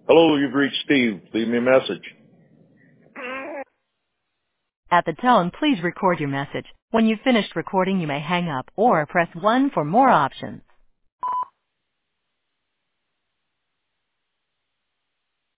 Hello, you've reached Steve. Leave me a message. At the tone, please record your message. When you've finished recording, you may hang up or press 1 for more options.